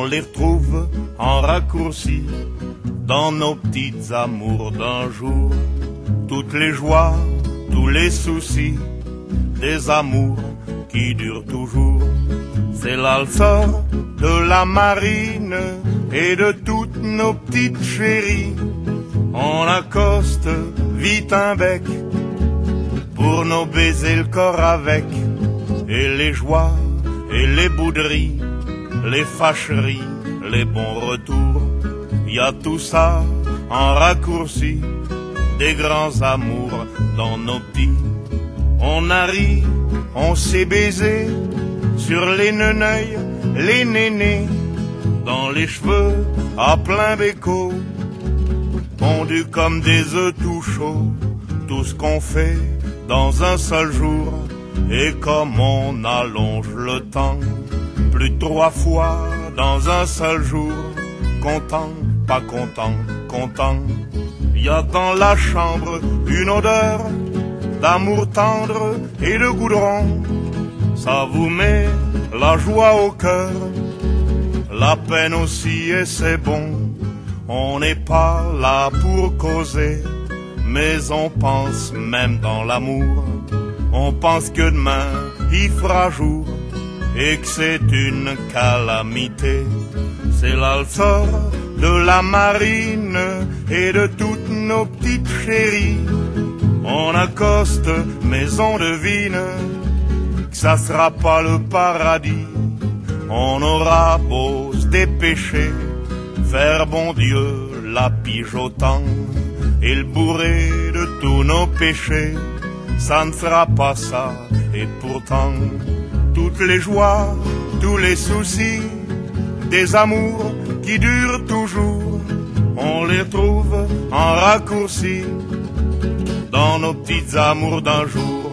les retrouve en raccourci dans nos petites amours d'un jour. Toutes les joies, tous les soucis, des amours qui durent toujours. C'est là le sort de la marine et de toutes nos petites chéries. On accoste vite un bec pour nous baiser le corps avec. Et les joies et les bouderies, les fâcheries, les bons retours, y a tout ça en raccourci, des grands amours dans nos petits. On a ri, on s'est baisé sur les neneuils, les nénés, dans les cheveux à plein béco, pondus comme des œufs tout chauds, tout ce qu'on fait dans un seul jour. Et comme on allonge le temps, plus de 3 fois dans un seul jour, content, pas content, content. Y a dans la chambre une odeur d'amour tendre et de goudron. Ça vous met la joie au cœur, la peine aussi, et c'est bon. On n'est pas là pour causer, mais on pense même dans l'amour. On pense que demain il fera jour et que c'est une calamité. C'est là le sort de la marine et de toutes nos petites chéries. On accoste mais on devine que ça sera pas le paradis. On aura beau se dépêcher, faire bon Dieu la pige au temps et le bourrer de tous nos péchés. Ça ne sera pas ça, et pourtant, toutes les joies, tous les soucis, des amours qui durent toujours, on les trouve en raccourci dans nos petites amours d'un jour.